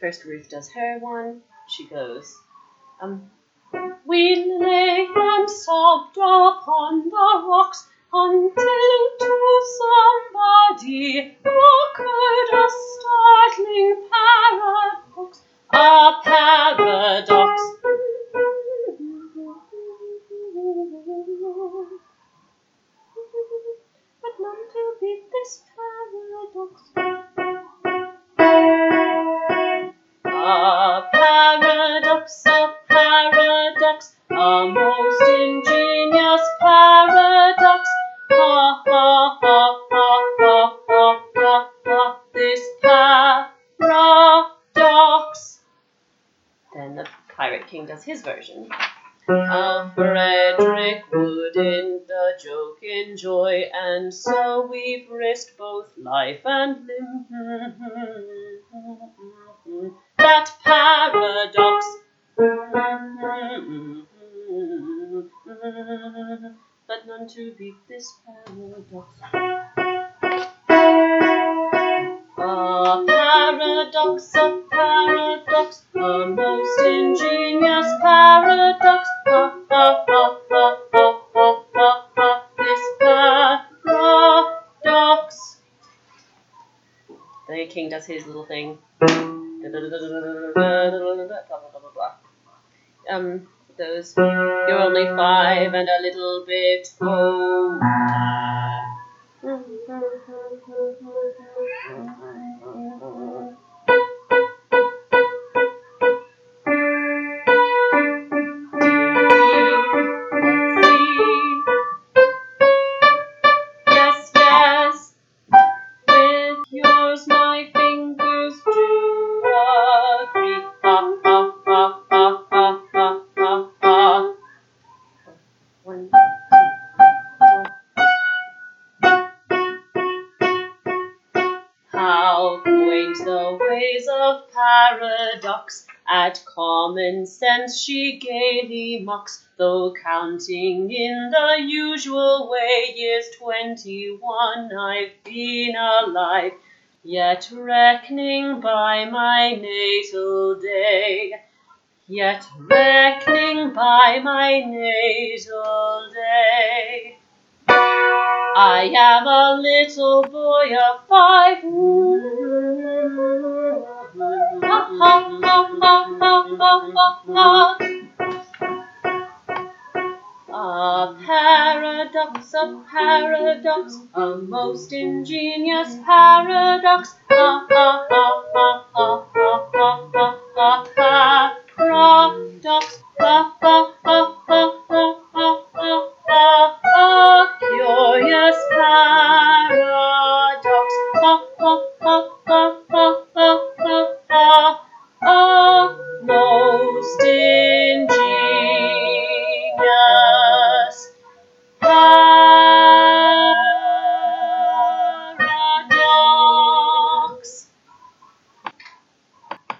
First Ruth does her one. She goes, we lay and sobbed upon the rocks until to somebody occurred a startling paradox. A paradox. But none to beat this paradox. A paradox, a most ingenious paradox. Ha ha ha ha ha ha ha ha. This paradox. Then the Pirate King does his version. Frederick wouldn't the joke enjoy, and so we've risked both life and limb. That paradox. But none to beat this paradox. A paradox, a most ingenious paradox. Ha ha ha ha ha ha ha ha. This paradox. The king does his little thing. Those, you're only 5 and a little bit old. The ways of paradox, at common sense she gaily mocks, though counting in the usual way years 21 I've been alive, yet reckoning by my natal day, I am a little boy of 5. A paradox, a most ingenious paradox. Ha ha ha ha ha